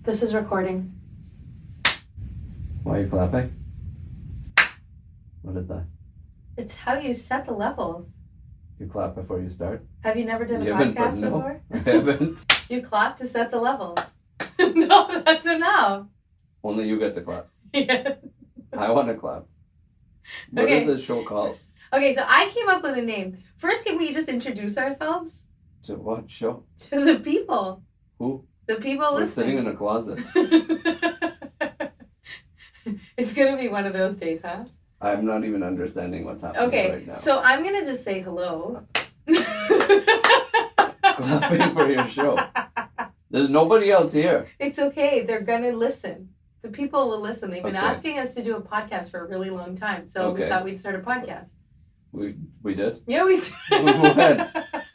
This is recording. Why are you clapping? What is that? It's how you set the levels. You clap before you start? Have you never done a You haven't, but podcast no, before? I haven't. You clap to set the levels. No, that's enough. Only you get to clap. Yeah. I want to clap. What Okay. is this show called? Okay, so I came up with a name. First, can we just introduce ourselves To what show? to the people? Who? The people We're sitting listening. in a closet. It's going to be one of those days, huh? I'm not even understanding what's happening Okay, right now. so I'm going to just say hello. Clapping for your show. There's nobody else here. It's okay. They're going to listen. The people will listen. They've been Okay. asking us to do a podcast for a really long time. So we Okay. thought we'd start a podcast. We did? Yeah, we When?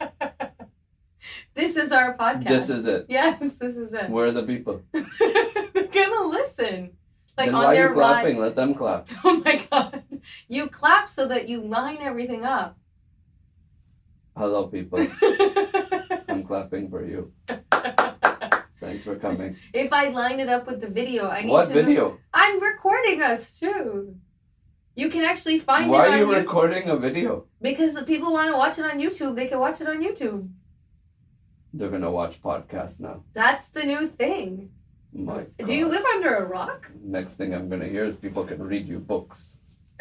This is our podcast. This is it. Yes, this is it. Where are the people? They're gonna listen. Like Then on why are their you clapping? ride. Let them clap. Oh my god. You clap so that you line everything up. Hello, people. I'm clapping for you. Thanks for coming. If I line it up with the video, I need What to know- video? I'm recording us too. You can actually find Why it on are you YouTube. recording a video? Because the people want to watch it on YouTube, they can watch it on YouTube. They're gonna watch podcasts now. That's the new thing. My Do you God. live under a rock? Next thing I'm gonna hear is people can read you books.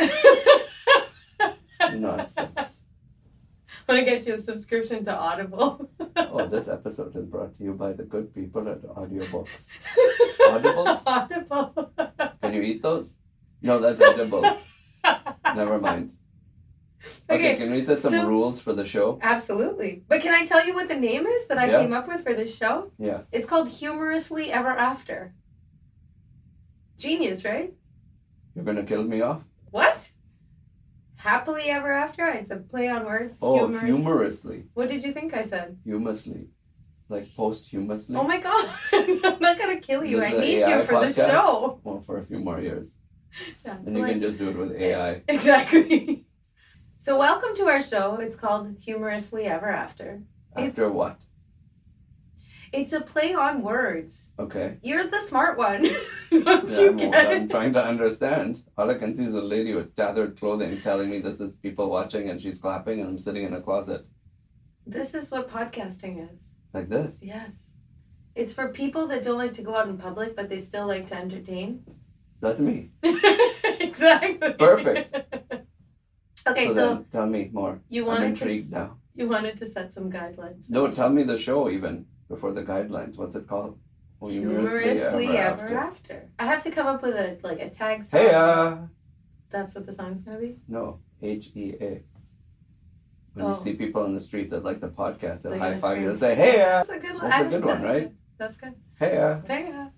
Nonsense. Want to get you a subscription to Audible. Oh, this episode is brought to you by the good people at Audiobooks. Audibles? Audible. Can you eat those? No, that's edibles. Never mind. Okay, Okay, can we set some so- rules for the show? Absolutely. But can I tell you what the name is that I Yeah. came up with for this show? Yeah. It's called Humorously Ever After. Genius, right? You're gonna kill me off? What? Happily Ever After? It's a play on words. Oh, Humorous. humorously. What did you think I said? Humously. Like posthumously? Oh my god. I'm not going to kill you. This I is an need AI you for the podcast? show. Well, for a few more years. Yeah, And you can just do it with AI. Exactly. So welcome to our show. It's called Humorously Ever After. After what? It's a play on words. Okay. You're the smart one. Don't Yeah, you I'm get it? trying to understand. All I can see is a lady with tattered clothing telling me this is people watching and she's clapping and I'm sitting in a closet. This is what podcasting is. Like this. Yes. It's for people that don't like to go out in public, but they still like to entertain. That's me. Exactly. Perfect. Okay, so then tell me more. you I'm wanted intrigued now. you wanted to set some guidelines. No, tell me the show even before the guidelines. What's it called? Oh, Humorously ever after. I have to come up with a tag song. Hey, That's what the song's gonna be. No, HEA. When Oh. you see people on the street that like the podcast, they'll They're high gonna five you scream. and say, hey, That's a good. That's I a like good one, that. right? That's good. hey, Yeah.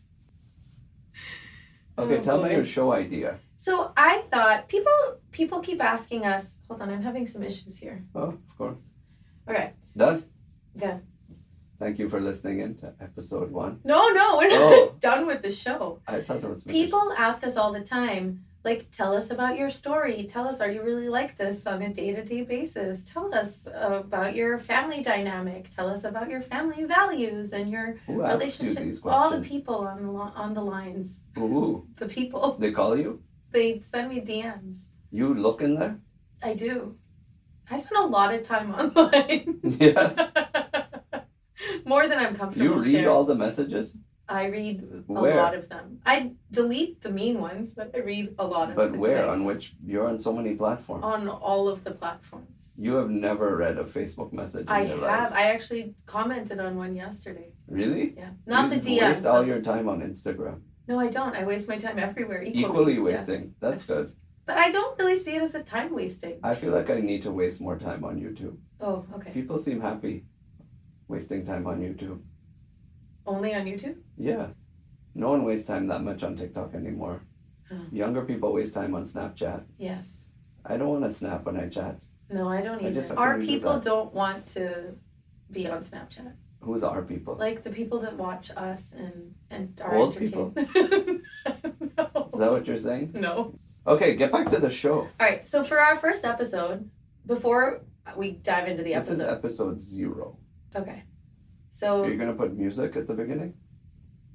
Okay, Oh, tell boy. me your show idea. So I thought people keep asking us. Hold on, I'm having some issues here. Oh, of course. Okay. Done? Done. Thank you for listening in to episode 1. No, we're not Oh. done with the show. I thought it was People ask us all the time, like, tell us about your story. Tell us, are you really like this on a day-to-day basis? Tell us about your family dynamic. Tell us about your family values and your Who asks you relationship. these All the questions? people on the lines. Ooh, The people. they call you? They send me DMs. You look in there? I do. I spend a lot of time online. Yes. More than I'm comfortable You read sharing. all the messages? I read a Where? lot of them. I delete the mean ones, but I read a lot of But the where? nice On which? You're on so many platforms. on all of the platforms. You have never read a Facebook message in I your have. life. I actually commented on one yesterday. Really? Yeah. Not you the DMs. waste all but- your time on Instagram. No, I don't. I waste my time everywhere equally. Equally Yes. wasting. That's Yes. good. But I don't really see it as a time wasting. I feel like I need to waste more time on YouTube. Oh, okay. People seem happy wasting time on YouTube. Only on YouTube? Yeah. No one wastes time that much on TikTok anymore. Oh. Younger people waste time on Snapchat. Yes. I don't want to snap when I chat. No, I don't I either. just have to Our redo people that. don't want to be on Snapchat. Who's our people? Like the people that watch us and are Old entertained. No. Is that what you're saying? No. Okay, get back to the show. All right. So for our first episode, before we dive into the This is episode. episode 0. Okay. Are So you going to put music at the beginning?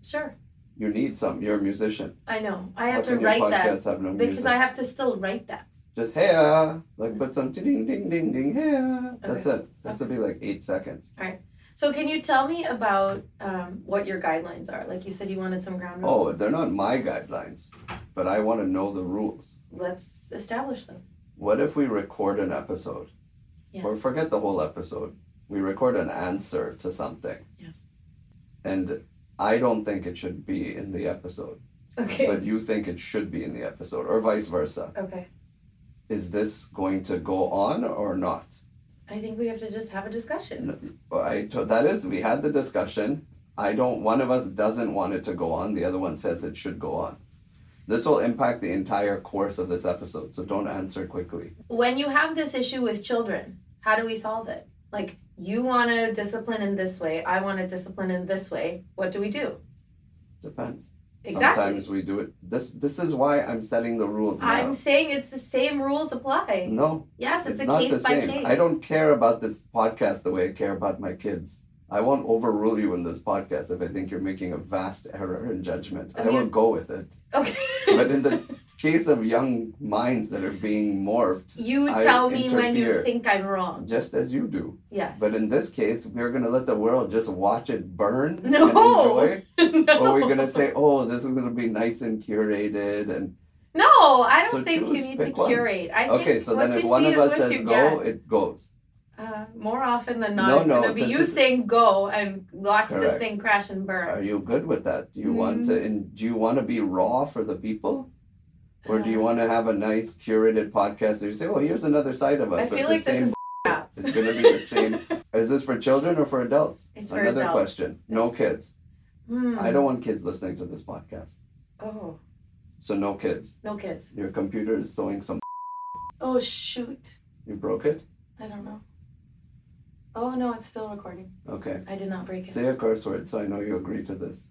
Sure. You need some. You're a musician. I know. I have How to can your write that podcasts have no because music? I have to still write that. Just hey, like put some ding ding ding ding hey. That's it. It has to be like 8 seconds. So can you tell me about what your guidelines are? Like you said, you wanted some ground Oh, rules. they're not my guidelines, but I want to know the rules. Let's establish them. What if we record an episode? Yes. Or forget the whole episode. We record an answer to something. Yes. And I don't think it should be in the episode, Okay. but you think it should be in the episode, or vice versa. Okay. Is this going to go on or not? I think we have to just have a discussion. We had the discussion. One of us doesn't want it to go on. The other one says it should go on. This will impact the entire course of this episode, so don't answer quickly. When you have this issue with children, how do we solve it? Like, you want to discipline in this way, I want to discipline in this way. What do we do? Depends. Exactly. Sometimes we do it. This is why I'm setting the rules now. I'm saying it's the same rules apply. No, Yes, it's a not case the by same. case. I don't care about this podcast the way I care about my kids. I won't overrule you in this podcast if I think you're making a vast error in judgment. I will go with it. Okay. But in the case of young minds that are being morphed, You I tell me when you interfere. think I'm wrong. just as you do. Yes. But in this case, we're going to let the world just watch it burn No. and enjoy. No. Or we're going to say, oh, this is going to be nice and curated. And No, I don't So think you choose, need to pick one. curate. I okay, think so what then if you one see of is us what says you go, get. it goes. More often than not, No, it's no, going to be this you is- saying go and watch this Correct. thing crash and Are burn. you good with that? Do you want to? And do you want to be raw for the people, or do you want to have a nice curated podcast where you say, "Oh, here's another side of us"? I but feel it's like the this same. is crap. It's going to be the same. Is this for children or for adults? It's for Another adults. question. No kids. Hmm. I don't want kids listening to this podcast. Oh, So no kids. no kids. Your computer is showing some. Oh, shoot. You broke it. I don't know. Oh, no, it's still recording. Okay. I did not break it. Say a curse word so I know you agree to this.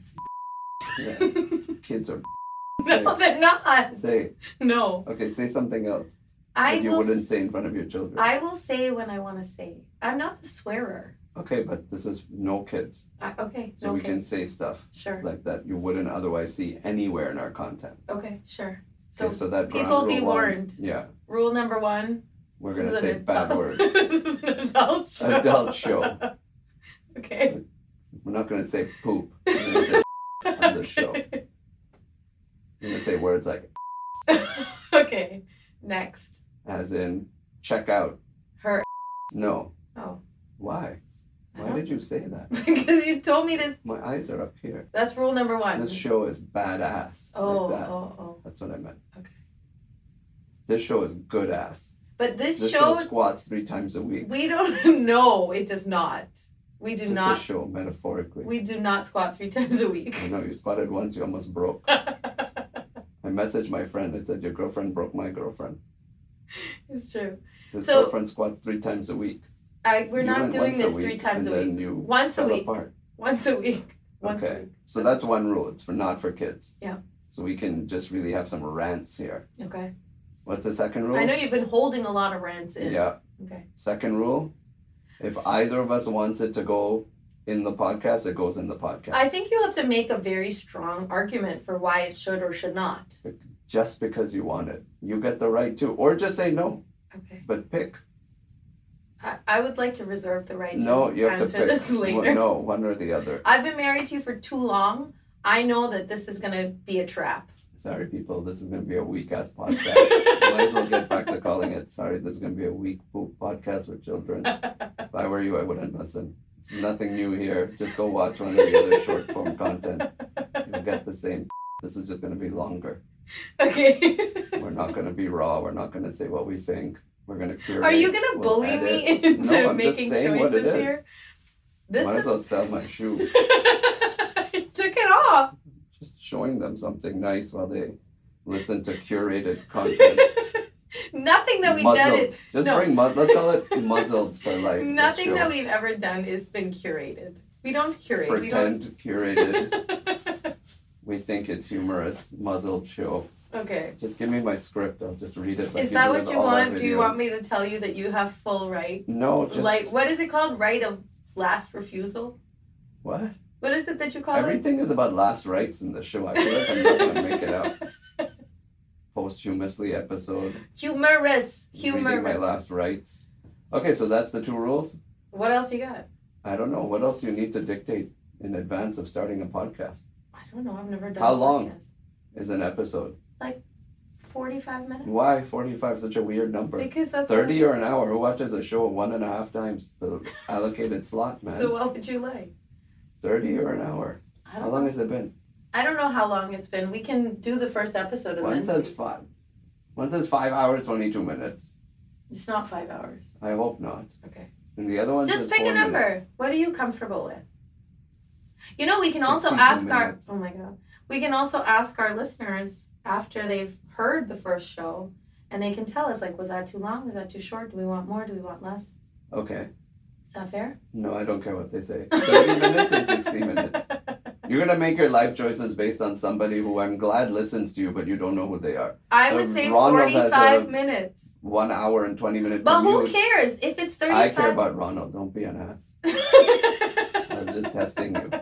Yeah. Kids are. No, they're not. Say. No. Okay. Say something else I that you will, wouldn't say in front of your children. I will say when I want to say. I'm not a swearer. Okay, but this is no kids. Okay, So no we can kids. say stuff Sure. like that you wouldn't otherwise see anywhere in our content. Okay, sure. So, Okay, so that people ground be rule one, warned. Yeah, Rule number 1. we're this gonna is say an bad adult- words. This is an adult show. Adult show. Okay. We're not gonna say poop. We're gonna say on the show. We're gonna say words like Okay. Next. as in check out. Her. No. Oh. Why? I Why don't- did you say that? Because you told me to. My eyes are up here. That's rule number 1. This show is badass. Oh, like that. oh. That's what I meant. Okay. This show is good ass. But this This show, squats 3 times a week. we don't know. It does not. We do Just not. the show, metaphorically. We do not squat 3 times a week. I know you squatted once, you almost broke. I messaged my friend. I said, your girlfriend broke my girlfriend. It's true. His So- girlfriend squats 3 times a week. We're You not went doing once this week, 3 times and a then week. you Once a fell week. apart. Once a week. Once a Okay. week. So that's one rule. It's not for kids. Yeah. So we can just really have some rants here. Okay. What's the second rule? I know you've been holding a lot of rants in. Yeah. Okay. Second rule, if either of us wants it to go in the podcast, it goes in the podcast. I think you have to make a very strong argument for why it should or should not. Just because you want it. You get the right to. Or just say no, Okay. but pick. I would like to reserve the right No, to you have to answer pick. this later. No, one or the other. I've been married to you for too long. I know that this is going to be a trap. Sorry, people. This is going to be a weak ass podcast. Might as well get back to calling it. Sorry, this is going to be a weak poop podcast with children. If I were you, I wouldn't listen. It's nothing new here. Just go watch one of the other short form content. You'll get the same. This is just going to be longer. Okay. We're not going to be raw. We're not going to say what we think. We're going to curate. Are you going to We'll bully edit. me into No, I'm just making saying what it choices is. here? This Might as well is... sell my shoe. I took it off. Just showing them something nice while they listen to curated content. Nothing that we've Muzzled. done is... Just no. bring let's call it muzzled for life. this Nothing show. that we've ever done is been curated. We don't curate. Pretend curated. We don't... We think it's humorous. Muzzled show. Okay. Just give me my script. I'll just read it. Like Is that do what with you all our want? Do you want videos. me to tell you that you have full right? No, just Like, what is it called? Right of last refusal? what? What is it that you call Everything is about last rites in the show. I feel like I'm not going to make it out. Posthumously episode. Humorous. Reading my last rites. Okay, so that's the 2 rules. What else you got? I don't know. What else do you need to dictate in advance of starting a podcast? I don't know. I've never done. How a long podcast. is an episode? 45 minutes. Why 45? Such a weird number. Because that's 30 or an hour. Who watches a show 1.5 times the allocated slot, man? So what would you like? 30 or an hour? I don't How long know. has it been? I don't know how long it's been. We can do the first episode of One this. says 5. One says 5 hours, 22 minutes. It's not 5 hours. I hope not. Okay. And the other one Just says pick 4 a number. minutes. What are you comfortable with? You know, we can also 62 ask minutes. our. Oh my god. We can also ask our listeners after they've heard the first show, and they can tell us like, was that too long? Was that too short? Do we want more? Do we want less? Okay. Is that fair? No, I don't care what they say. 30 minutes or 60 minutes? You're going to make your life choices based on somebody who I'm glad listens to you, but you don't know who they are. I So would say Ronald has 45 minutes. 1 hour and 20 minute But who commute. cares if it's 35? I care about Ronald. Don't be an ass. I was just testing you.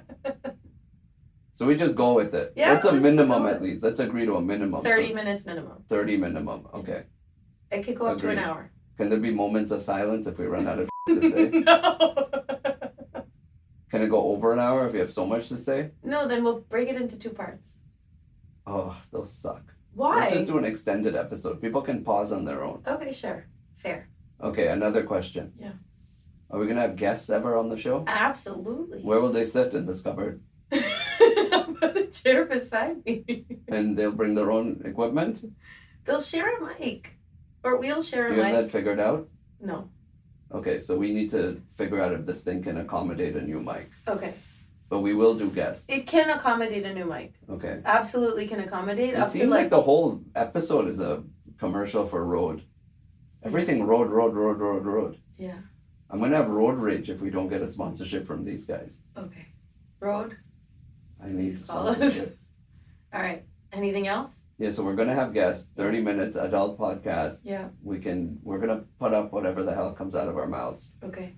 So we just go with it. Yeah, What's a let's just minimum go at least? Let's agree to a minimum. 30 So minutes minimum. 30 minimum. Okay. It could go up to an Agreed. hour. Can there be moments of silence if we run out of to say? No. Can it go over an hour if you have so much to say? No, then we'll break it into 2 parts. Oh, those suck. Why? Let's just do an extended episode. People can pause on their own. Okay, sure. Fair. Okay, another question. Yeah. Are we going to have guests ever on the show? Absolutely. Where will they sit in this cupboard? I'll put a chair beside me. And they'll bring their own equipment? They'll share a mic. Or we'll share a You have mic. that figured out? No. Okay, so we need to figure out if this thing can accommodate a new mic. Okay. But we will do guests. It can accommodate a new mic. Okay. Absolutely can accommodate. It Up seems to like the whole episode is a commercial for road. Everything road, road, road, road, road. Yeah. I'm going to have road rage if we don't get a sponsorship from these guys. Okay. Road. I need Please follow us. sponsorship. All right. Anything else? Yeah, so we're going to have guests, 30 minutes, adult podcast. Yeah. We're going to put up whatever the hell comes out of our mouths. Okay.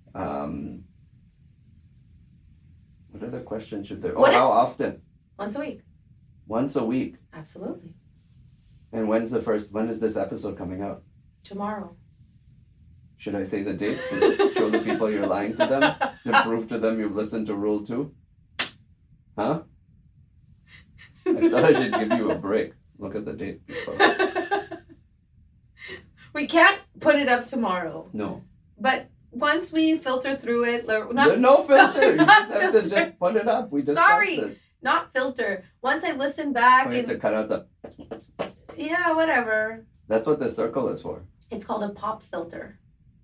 What other questions should there? What if- how often? Once a week. Once a week. Absolutely. And when is this episode coming out? Tomorrow. Should I say the date to show the people you're lying to them? To prove to them you've listened to Rule 2? Huh? I thought I should give you a break. Look at the date, people. We can't put it up tomorrow. No. But once we filter through it, There's not, no filter. You Not just have to filter. just put it up. We discussed Sorry. this. not filter. Once I listen back We have to and cut out the... yeah, whatever. That's what the circle is for. It's called a pop filter.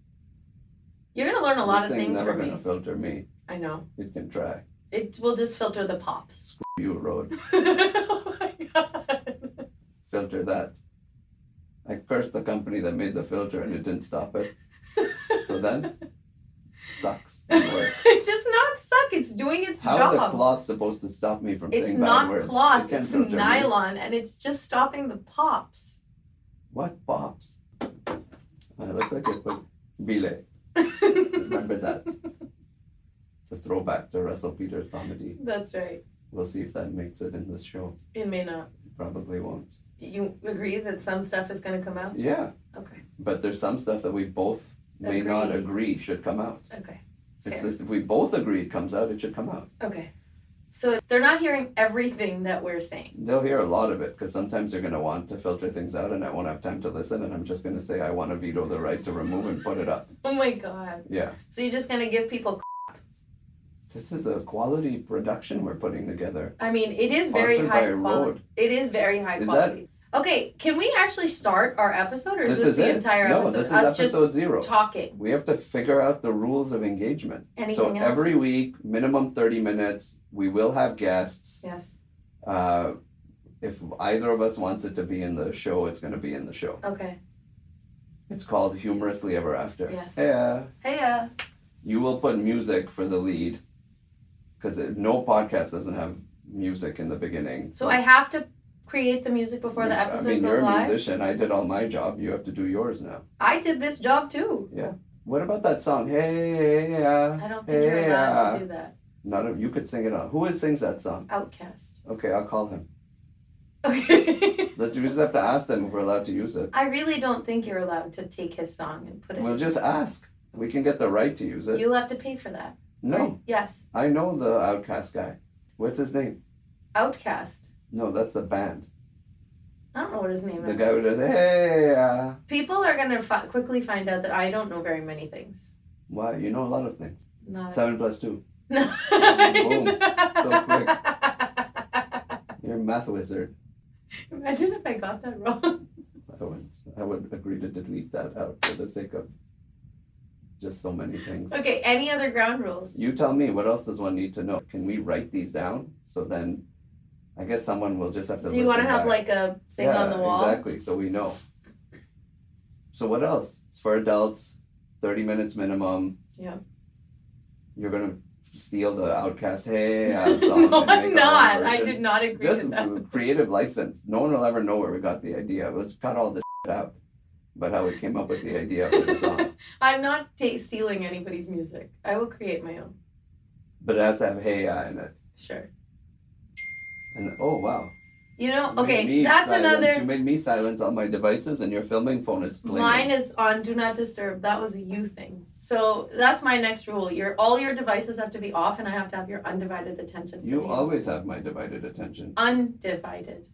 You're gonna learn a lot This of thing's things never from going to me. filter me. I know. It can try. It will just filter the pops. You road. Oh my god. Filter that. I cursed the company that made the filter and it didn't stop it. So then, sucks. Didn't work. It does not suck. It's doing its How job. is a cloth supposed to stop me from It's saying bad not words? cloth. It can't It's filter me. nylon, and it's just stopping the pops. What pops? It looks like it put Bile. Remember that. It's a throwback to Russell Peters' comedy. That's right. We'll see if that makes it in this show. It may not. Probably won't. You agree that some stuff is going to come out? Yeah, Okay. but there's some stuff that we both may not agree should come out. Okay. It's Fair. just if we both agree it comes out, it should come out. Okay. So they're not hearing everything that we're saying. They'll hear a lot of it because sometimes they're going to want to filter things out and I won't have time to listen and I'm just going to say I want to veto the right to remove and put it up. Oh my god. Yeah. So you're just going to give people. This is a quality production we're putting together. I mean, it is very Sponsored high by quality. Rode. It is very high Is quality. Okay, can we actually start our episode, or is This this is the it. entire No, episode? this is Us episode 0. just talking. We have to figure out the rules of engagement. Anything So else? every week, minimum 30 minutes. We will have guests. Yes. If either of us wants it to be in the show, it's going to be in the show. Okay. It's called Humorously Ever After. Yes. Yeah. Hey, You will put music for the lead because no podcast doesn't have music in the beginning. so I have to create the music before the episode I mean, goes you're a live? musician. I did all my job. You have to do yours now. I did this job too. What about that song? Hey, yeah. I don't think you're allowed to do that. You could sing it on. Who sings that song? Outcast. Okay, I'll call him. Okay. We just have to ask them if we're allowed to use it. I really don't think you're allowed to take his song and put it. We'll just ask. We can get the right to use it. You'll have to pay for that. No. Right? Yes. I know the Outcast guy. What's his name? Outcast. No, that's the band. I don't know what his name The is. guy who does, hey, People are going to quickly find out that I don't know very many things. why? You know a lot of things. Not 7 + 2. No. Boom. So quick. You're a math wizard. Imagine if I got that wrong. I would agree to delete that out for the sake of just so many things. Okay, any other ground rules? You tell me, what else does one need to know? Can we write these down? So then I guess someone will just have to Do you want to listen have back. like a thing on the wall? Exactly, so we know. So what else? It's for adults, 30 minutes minimum. Yeah. You're going to steal the Outcast Hey song. No, and I'm make our own not. I version. did not agree Just to that. creative license. No one will ever know where we got the idea. We'll just cut all the out about how we came up with the idea for the song. I'm not stealing anybody's music. I will create my own. But it has to have Hey in it. Sure. And oh wow. You know, You made okay, me that's silence. You another. made me silence on my devices, and your filming phone is clinging. Mine is on Do Not Disturb. That was a you thing. So that's my next rule. All your devices have to be off, and I have to have your undivided attention. You always have my divided attention. Undivided.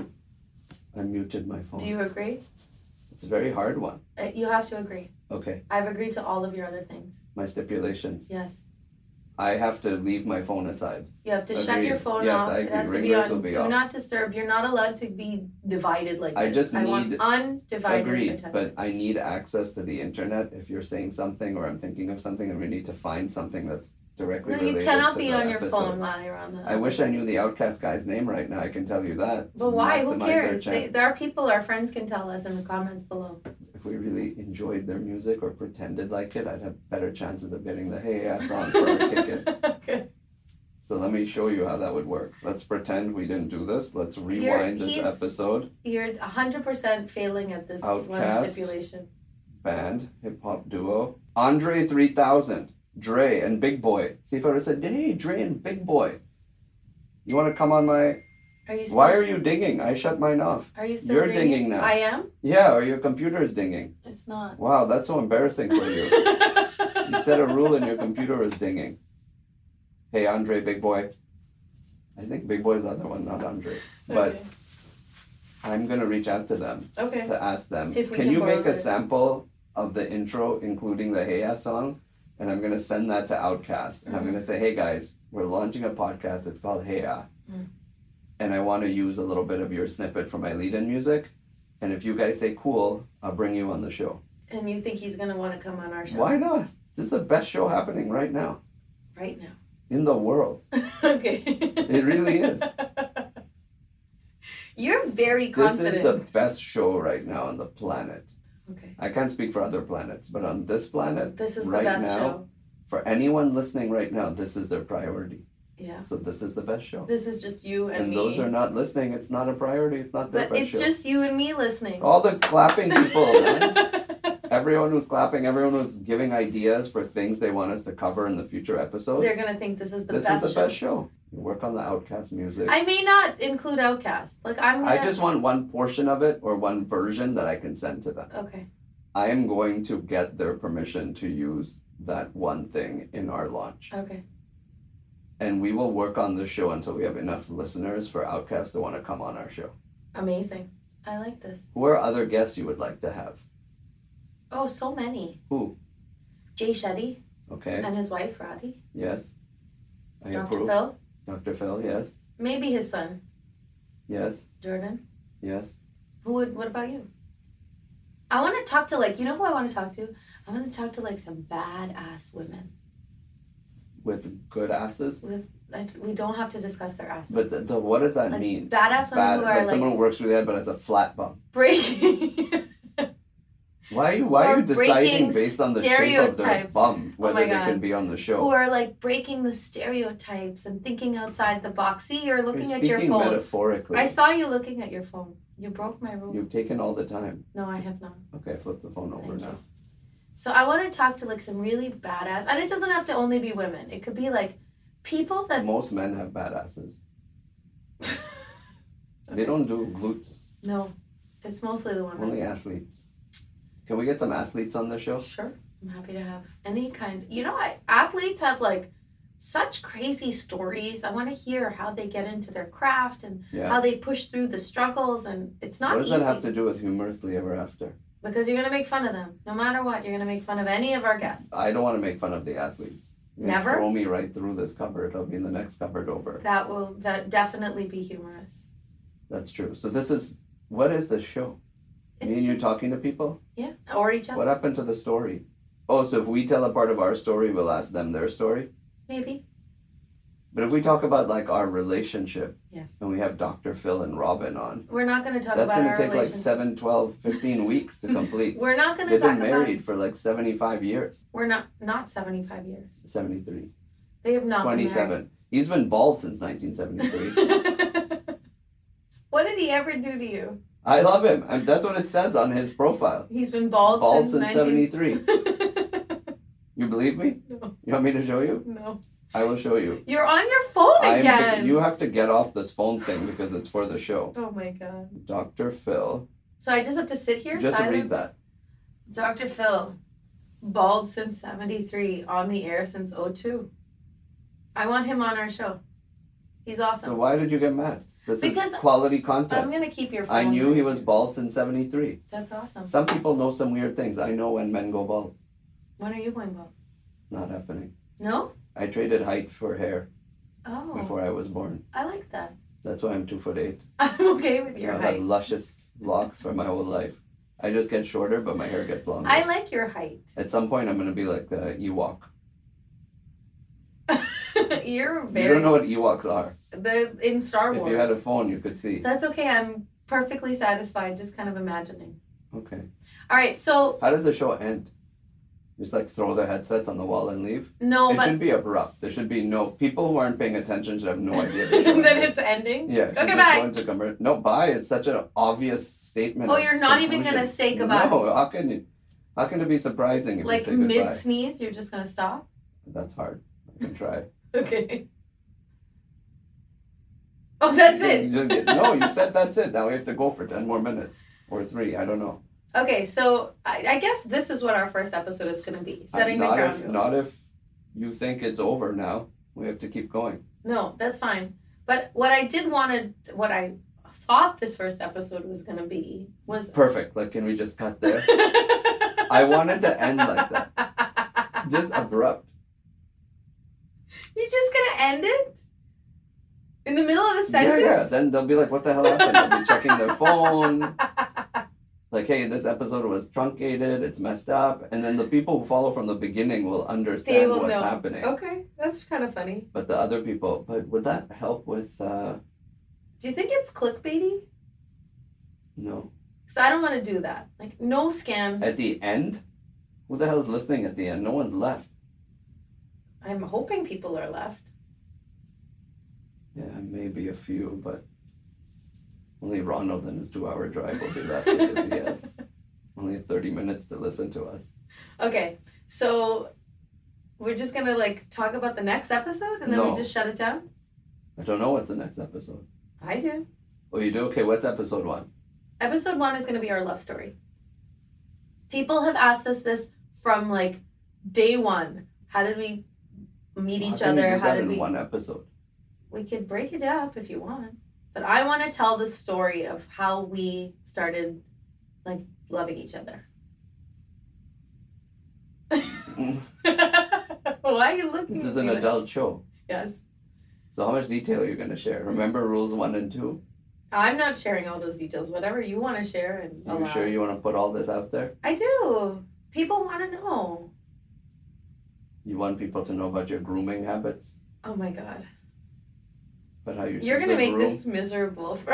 I muted my phone. Do you agree? It's a very hard one. You have to agree. Okay, I've agreed to all of your other things. my stipulations. Yes. I have to leave my phone aside. You have to shut Agreed. your phone Yes, off. I It agree. has to be Ringers on will be Do off. Not Disturb. You're not allowed to be divided like this. I just want need- undivided Agreed, attention. but I need access to the internet if you're saying something or I'm thinking of something and we need to find something that's directly No, related you cannot to be the on your episode. phone while you're on the. I wish I knew the Outcast guy's name right now. I can tell you that. But why? Who Maximize our cares? chance. There are people, our friends can tell us in the comments below. If we really enjoyed their music or pretended like it, I'd have better chances of getting the Hey ass on for our kick it. Okay. So let me show you how that would work. Let's pretend we didn't do this. Let's rewind this he's- episode. You're 100% failing at this one Outcast. stipulation. Band, hip hop duo. Andre 3000, Dre and Big Boy. See if I would have said, hey, Dre and Big Boy. You want to come on my... Are you still, Why are you dinging? I shut mine off. Are you still You're dinging now. I am? Yeah, or your computer is dinging. It's not. Wow, that's so embarrassing for you. You set a rule and your computer is dinging. Hey, Andre, Big Boy. I think Big Boy is the other one, not Andre. But Okay. I'm going to reach out to them Okay. to ask them, If we can can you make borrow a it. sample of the intro, including the Hey Ya song? And I'm going to send that to Outcast. And I'm going to say, hey guys, we're launching a podcast. It's called Hey Ya. Mm. And I want to use a little bit of your snippet for my lead-in music. And if you guys say cool, I'll bring you on the show. And you think he's going to want to come on our show? Why not? This is the best show happening right now Right now. in the world. Okay. It really is. You're very This confident. is the best show right now on the planet. Okay. I can't speak for other planets, but on this planet, This is right the best now, show. for anyone listening right now, this is their priority. Yeah. So this is the best show. This is just you and, And me. those are not listening. It's not a priority. It's not their but best it's show. just you and me listening. All the clapping people, man. Everyone who's clapping, everyone who's giving ideas for things they want us to cover in the future episodes. They're going to think this is the This best is the show. best show. You work on the Outcast music. I may not include Outcast. Like, I'm going I to... just want one portion of it or one version that I can send to them. Okay. I am going to get their permission to use that one thing in our launch. Okay. And we will work on this show until we have enough listeners for Outcast to want to come on our show. Amazing. I like this. Who are other guests you would like to have? Oh, so many. Who? Jay Shetty Okay. and his wife, Radhi. Yes. I Dr. approve. Phil. Dr. Phil, yes. Maybe his son, Yes. Jordan. Yes. What about you? I want to talk to, like, you know who I want to talk to? I want to talk to, like, some badass women. With good asses? Like, we don't have to discuss their asses. But what does that like, mean? badass women Bad, who like are, like, someone who works really hard but has a flat bum. breaking... Why are Or you deciding breaking based on the shape of their stereotypes. bum whether my they God. can be on the who show? are, like, breaking the stereotypes and thinking outside the box. See, you're looking You're at your speaking phone. metaphorically. I saw you looking at your phone. You broke my rule. You've taken all the time. No, I have not. Okay, flip the phone over Thank now. you. So I want to talk to, like, some really badass, and it doesn't have to only be women. It could be, like, People that Most men have bad asses. They don't do glutes. no, it's mostly the women. Only athletes. Can we get some athletes on the show? Sure, I'm happy to have any kind. You know, athletes have like such crazy stories. I want to hear how they get into their craft and how they push through the struggles. And it's not What does easy. that have to do with humorously ever after? Because you're gonna make fun of them, no matter what. You're gonna make fun of any of our guests. I don't want to make fun of the athletes. You Never? throw me right through this cupboard. I'll be in the next cupboard over. That will definitely be humorous. That's true. So what is this show? Me and you talking to people? Yeah, or each other. What happened to the story? Oh, so if we tell a part of our story, we'll ask them their story? Maybe. But if we talk about like our relationship, Yes. and we have Dr. Phil and Robin on, We're not going to talk that's about going our to take like relationship. 7, 12, 15 weeks to complete. We're not going to They've talk been married for like 75 years. We're not 75 years. 73. They have not 27. He's been bald since 1973. been married. What did he ever do to you? I love him. That's what it says on his profile. He's been bald Since 73. You believe me? No. You want me to show you? No. I will show you. You're on your phone again. You have to get off this phone thing because it's for the show. Oh my god. Dr. Phil. So I just have to sit here Just silent? read that. Dr. Phil, bald since 73, on the air since 02. I want him on our show. He's awesome. So why did you get mad? This Because is quality content. I'm going to keep your phone. I knew he was bald since 73. That's awesome. Some people know some weird things. I know when men go bald. When are you going bald? Not happening. No? I traded height for hair Oh. before I was born. I like that. That's why I'm 2'8". I'm okay with your I've height. had luscious locks for my whole life. I just get shorter, but my hair gets longer. I like your height. At some point, I'm going to be like the Ewok. You're You very. don't know what Ewoks are. They're in Star Wars. If you had a phone, you could see. That's okay. I'm perfectly satisfied, just kind of imagining. Okay. All right, so How does the show end? Just like throw the headsets on the wall and leave? no, It but should be abrupt. There should be no... People who aren't paying attention should have no idea. the show then ended. it's ending. Yeah. Okay, bye. No, bye is such an obvious statement. Oh, of you're not even conclusion. gonna say goodbye. No, how can it be surprising if Like you say goodbye? mid sneeze, you're just gonna stop. That's hard. I can try. Okay. Oh, that's it. No, you said that's it. Now we have to go for 10 more minutes. Or 3, I don't know. Okay, so I guess this is what our first episode is gonna be: setting the ground rules. Not if you think it's over now. We have to keep going. No, that's fine. But what I thought this first episode was gonna be was Perfect. Like, can we just cut there? I wanted to end like that. Just abrupt. You're just gonna end it in the middle of a sentence? Yeah. Then they'll be like, what the hell happened? They'll be checking their phone. Like, hey, this episode was truncated. It's messed up. And then the people who follow from the beginning will They understand will what's know. happening. Okay, that's kind of funny. But the other people, would that help with, Do you think it's clickbaity? no. Because I don't want to do that. Like, no scams. At the end? Who the hell is listening at the end? No one's left. I'm hoping people are left. Yeah, maybe a few, but only Ronald and his 2-hour drive will be left because he has only 30 minutes to listen to us. Okay, so we're just gonna like talk about the next episode and then No. we just shut it down? I don't know what's the next episode. I do. Oh, you do? Okay, what's episode 1? Episode 1 is gonna be our love story. People have asked us this from like day one. How did we meet each How can you other? do How that did in we? one episode? We could break it up if you want. But I want to tell the story of how we started like loving each other. Why are you looking This at is an me? adult show. Yes. So how much detail are you going to share? Remember rules 1 and 2? I'm not sharing all those details. Whatever you want to share and Are you allow. sure you want to put all this out there? I do. People want to know. You want people to know about your grooming habits? Oh my god. About how you You're choose going to a make groom? this miserable for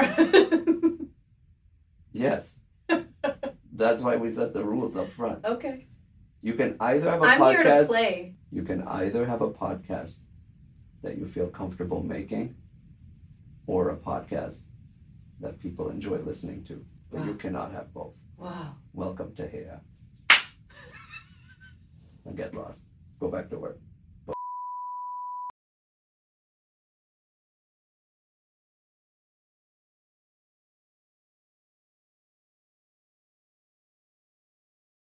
Yes. That's why we set the rules up front. Okay. You can either have a I'm podcast. here to play. You can either have a podcast that you feel comfortable making or a podcast that people enjoy listening to. But you Wow. cannot have both. Wow. Welcome to Heya. And get lost. Go back to work.